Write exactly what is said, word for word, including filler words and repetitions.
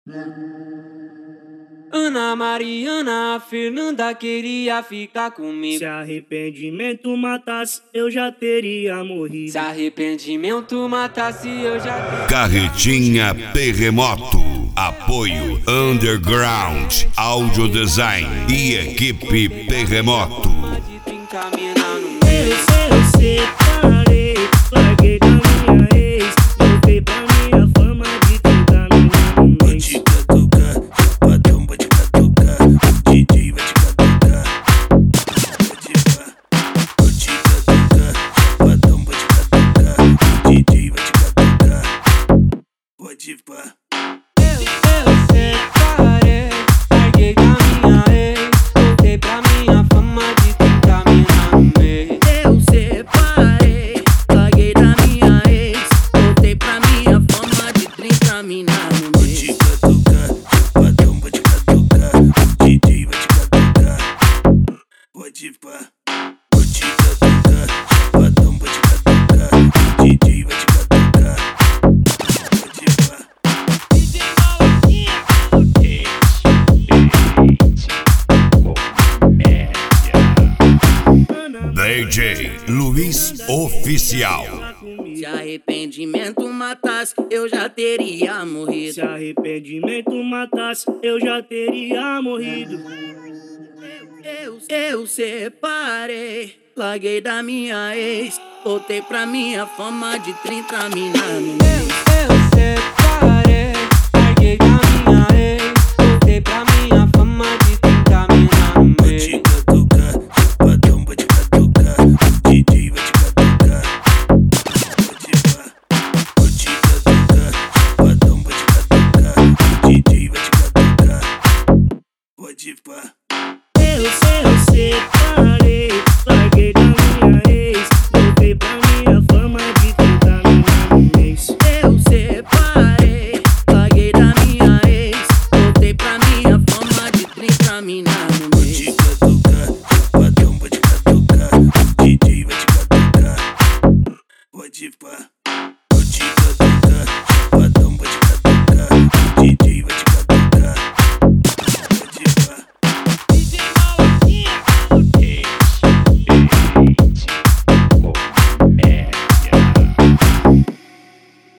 Ana Mariana, a Fernanda queria ficar comigo. Se arrependimento matasse, eu já teria morrido. Se arrependimento matasse, eu já teria. Carretinha Terremoto. Apoio Underground Audio Design e equipe Terremoto. Eu separei, larguei da minha ex, voltei pra minha fama de trinta mina no mês. Vai te catucar, padrão vai te catucar, o D J vai te catucar. Vai te catucar, padrão vai te catucar, o D J vai te catucar. Pode pá. Pode pá, vou te catucar, padrão vou te catucar, D J vai te catucar. Pode pá. D J Luiz Oficial. Se arrependimento matasse, eu já teria morrido. Se arrependimento matasse, eu já teria morrido. Eu, eu separei, larguei da minha ex, voltei pra minha fama de trinta mina no mês. Eu separei, larguei da minha ex, voltei pra minha fama de trinta mina no mês. Vai te catucar, padrão vai te catucar, o D J vai te catucar. Pode pá. Vai te catucar, padrão vai te catucar, o D J vai te catucar. Pode pá.